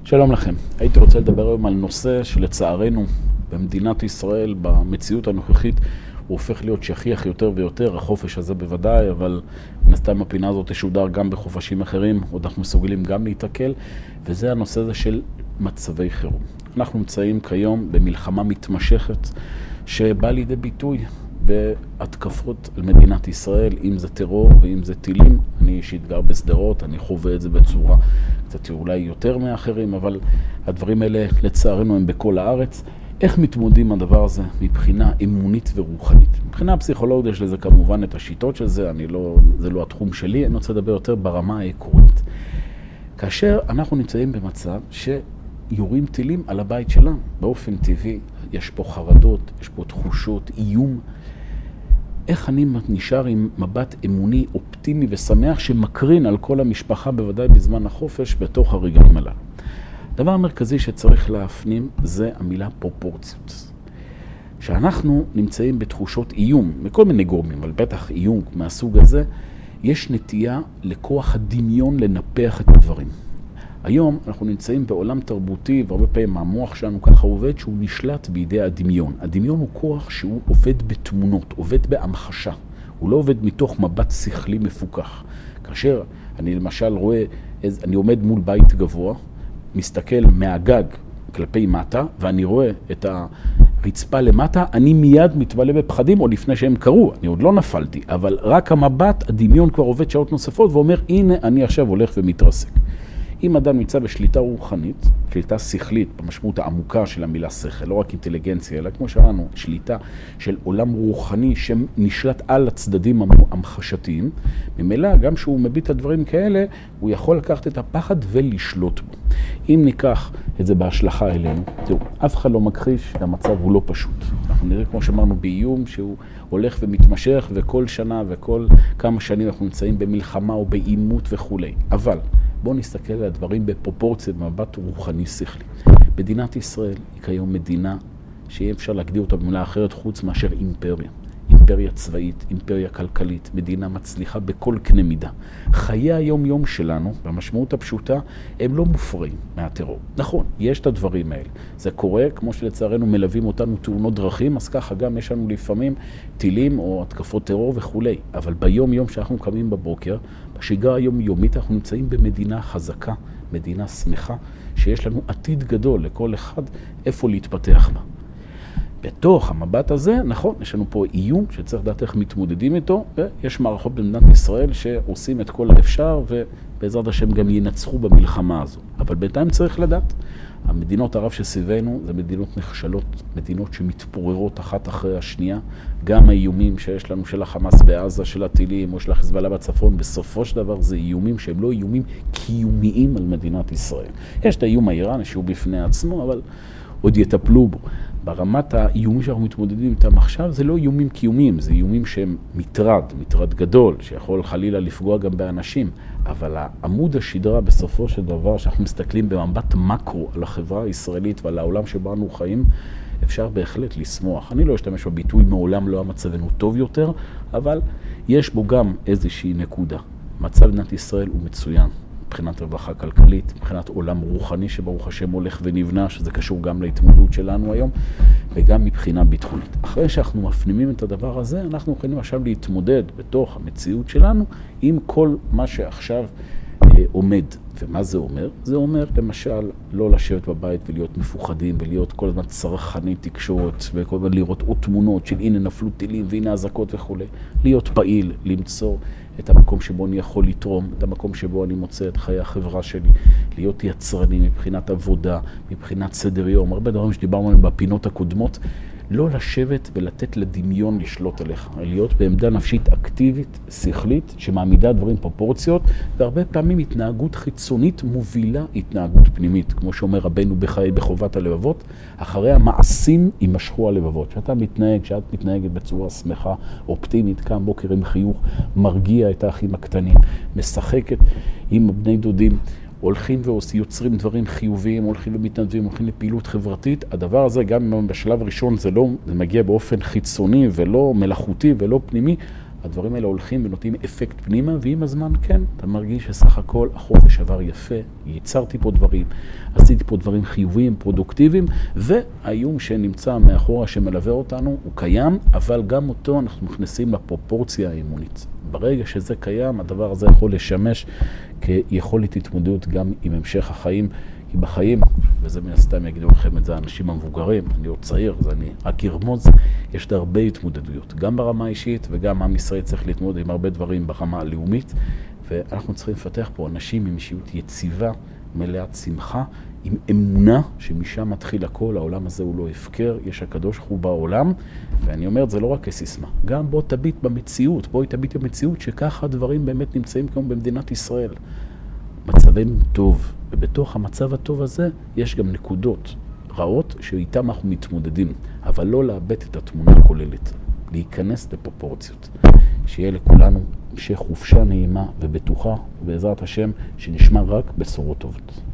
שלום לכם. הייתי רוצה לדבר היום על נושא שלצערנו במדינת ישראל, במציאות הנוכחית, הוא הופך להיות שכיח יותר ויותר, החופש הזה בוודאי, אבל נסתם הפינה הזאת תשודר גם בחופשים אחרים, עוד אנחנו מסוגלים גם להתקל, וזה הנושא הזה של מצבי חירום. אנחנו נמצאים כיום במלחמה מתמשכת שבאה לידי ביטוי בהתקפות על מדינת ישראל, אם זה טרור ואם זה טילים. אני אישית גר בסדרות, אני חווה את זה בצורה קצת אולי יותר מאחרים, אבל הדברים האלה לצערנו הם בכל הארץ. איך מתמודדים הדבר הזה מבחינה אמונית ורוחנית? מבחינה פסיכולוגית יש לזה כמובן את השיטות של זה, זה לא התחום שלי, אני רוצה לדבר יותר ברמה העקרונית. כאשר אנחנו נמצאים במצב שיורים טילים על הבית שלנו, באופן טבעי, יש פה חרדות, יש פה תחושות, איום. איך אני נשאר עם מבט אמוני, אופטימי ושמח שמקרין על כל המשפחה, בוודאי בזמן החופש, בתוך הרגעים הללו? הדבר המרכזי שצריך להפנים זה המילה פרופורציות. שאנחנו נמצאים בתחושות איום, מכל מיני גורמים, אבל בטח איום מהסוג הזה, יש נטייה לכוח הדמיון לנפח את הדברים. היום אנחנו נמצאים בעולם תרבותי, והרבה פעמים המוח שלנו ככה עובד, שהוא נשלט בידי הדמיון. הדמיון הוא כוח שהוא עובד בתמונות, עובד בהמחשה. הוא לא עובד מתוך מבט שכלי מפוקח. כאשר אני למשל רואה, אני עומד מול בית גבוה, מסתכל מהגג כלפי מטה, ואני רואה את הרצפה למטה, אני מיד מתמלא בפחדים, או לפני שהם קרו, אני עוד לא נפלתי, אבל רק המבט, הדמיון כבר עובד שעות נוספות, ואומר, הנה אני עכשיו הולך ומתרסק. אם אדם נמצא בשליטה רוחנית, שליטה שכלית, במשמעות העמוקה של המילה שכל, לא רק אינטליגנציה, אלא כמו שאמרנו, שליטה של עולם רוחני שנשלט על הצדדים המחשתיים, ממילא גם שהוא מביט את הדברים כאלה, הוא יכול לקחת את הפחד ולשלוט בו. אם ניקח את זה בהשלכה אלינו, תראו, אף אחד לא מכחיש, המצב הוא לא פשוט. אנחנו נראה כמו שאמרנו באיום שהוא הולך ומתמשך, וכל שנה וכל כמה שנים אנחנו נמצאים במלחמה או באימות וכו'. אבל בואו נסתכל על הדברים בפרופורציה, במבט רוחני שכלי. מדינת ישראל היא כיום מדינה שאי אפשר להגדיר אותה במילה אחרת חוץ מאשר אימפריה. אימפריה צבאית, אימפריה כלכלית, מדינה מצליחה בכל קנה מידה. חיי היום-יום שלנו, במשמעות הפשוטה, הם לא מופרעים מהטרור. נכון, יש את הדברים האלה. זה קורה, כמו שלצערנו מלווים אותנו תאונות דרכים, אז ככה גם יש לנו לפעמים טילים או התקפות טרור וכו'. אבל ביום-יום שאנחנו קמים בבוקר, בשגרה היום-יומית אנחנו נמצאים במדינה חזקה, מדינה שמחה, שיש לנו עתיד גדול לכל אחד איפה להתפתח בה. בתוך המבט הזה, נכון, יש לנו פה איום שצריך לדעת איך מתמודדים איתו, ויש מערכות במדינת ישראל שעושים את כל האפשר, ובעזרת השם גם ינצחו במלחמה הזו. אבל בינתיים צריך לדעת, המדינות ערב שסביבנו זה מדינות נחשלות, מדינות שמתפוררות אחת אחרי השנייה, גם האיומים שיש לנו של החמאס בעזה, של הטילים או של החיזבאללה בצפון, בסופו של דבר זה איומים שהם לא איומים קיומיים על מדינת ישראל. יש את האיום האיראני שהוא בפני עצמו, אבל עוד יטפלו בו. ברמת האיומים שאנחנו מתמודדים איתם עכשיו, זה לא איומים קיומיים, זה איומים שהם מטרד גדול, שיכול חלילה לפגוע גם באנשים. אבל העמוד השדרה בסופו של דבר, שאנחנו מסתכלים במבט מקרו על החברה הישראלית ועל העולם שבו אנו חיים, אפשר בהחלט לשמוח. אני לא אשתמש בביטוי, מעולם לא המצבנו טוב יותר, אבל יש בו גם איזושהי נקודה. מצב מדינת ישראל הוא מצוין. מבחינת רווחה כלכלית, מבחינת עולם רוחני שברוך השם הולך ונבנה, שזה קשור גם להתמודדות שלנו היום, וגם מבחינה ביטחונית. אחרי שאנחנו מפנימים את הדבר הזה, אנחנו יכולים עכשיו להתמודד בתוך המציאות שלנו עם כל מה שעכשיו עומד. ומה זה אומר? זה אומר למשל לא לשבת בבית ולהיות מפוחדים ולהיות כל הזמן צרכני תקשורת וכל הזמן לראות עוד תמונות של הנה נפלו טילים והנה הזקות וכו'. להיות פעיל, למצוא את המקום שבו אני יכול לתרום, את המקום שבו אני מוצא את חיי החברה שלי, להיות יצרני מבחינת עבודה, מבחינת סדר יום, הרבה דברים שדיברנו עליהם בפינות הקודמות, לא לשבת ולתת לדמיון לשלוט עליך, להיות בעמדה נפשית אקטיבית, שכלית, שמעמידה דברים פרופורציות, והרבה פעמים התנהגות חיצונית מובילה התנהגות פנימית, כמו שאומר רבנו בחיי בחובת הלבבות, אחרי המעשים יימשכו הלבבות. שאתה מתנהג, שאת מתנהגת בצורה שמחה, אופטימית, קם בוקר עם חיוך, מרגיע את האחים הקטנים, משחקת עם בני דודים, הולכים ויוצרים דברים חיוביים, הולכים ומתנדבים, הולכים לפעילות חברתית. הדבר הזה גם בשלב הראשון זה מגיע באופן חיצוני ולא מלאכותי ולא פנימי, הדברים האלה הולכים ונותנים אפקט פנימה, ועם הזמן כן, אתה מרגיש שסך הכל החופש עבר יפה, ייצרתי פה דברים, עשיתי פה דברים חיוביים, פרודוקטיביים, והאיום שנמצא מאחורה שמלווה אותנו הוא קיים, אבל גם אותו אנחנו מכניסים לפרופורציה האימונית. ברגע שזה קיים, הדבר הזה יכול לשמש כיכולת התמודדות גם עם המשך החיים, כי בחיים, וזה מן הסתם יגידו לכם את זה האנשים המבוגרים, אני עוד צעיר, אז אני רק ארמוז, יש הרבה התמודדויות, גם ברמה האישית וגם עם ישראל צריך להתמודד עם הרבה דברים ברמה הלאומית, ואנחנו צריכים לפתח פה אנשים עם אישיות יציבה, מלאת שמחה, עם אמונה שמשם מתחיל הכל, העולם הזה הוא לא הפקר, יש הקדוש ברוך הוא בעולם, ואני אומר את זה לא רק כסיסמה, גם בוא תביט במציאות, בואי תביט במציאות שככה הדברים באמת נמצאים כמו במדינת ישראל. מצבנו טוב, ובתוך המצב הטוב הזה יש גם נקודות רעות שאיתם אנחנו מתמודדים, אבל לא לאבד את התמונה הכוללת, להיכנס לפרופורציות. שיהיה לכולנו המשך חופשה נעימה ובטוחה, ובעזרת השם שנשמע רק בשורות טובות.